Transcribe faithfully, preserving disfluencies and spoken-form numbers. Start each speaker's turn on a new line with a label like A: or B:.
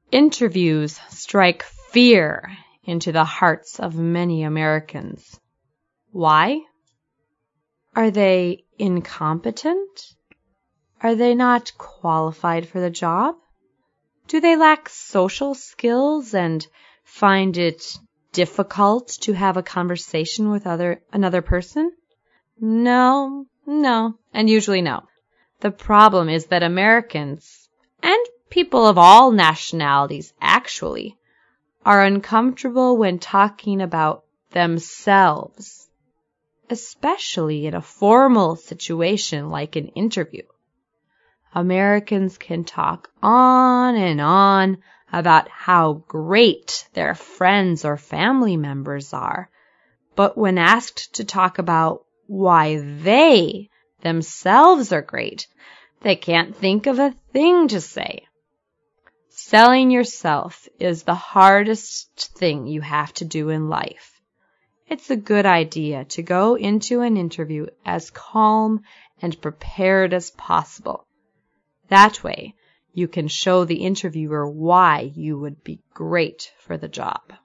A: Interviews strike fear into the hearts of many Americans. Why? Are they incompetent? Are they not qualified for the job? Do they lack social skills and find it difficult to have a conversation with other another person? No, no, and usually no. The problem is that Americans, and people of all nationalities actually, are uncomfortable when talking about themselves, especially in a formal situation like an interview. Americans can talk on and on about how great their friends or family members are, but when asked to talk about why they themselves are great, they can't think of a thing to say. Selling yourself is the hardest thing you have to do in life. It's a good idea to go into an interview as calm and prepared as possible. That way, you can show the interviewer why you would be great for the job.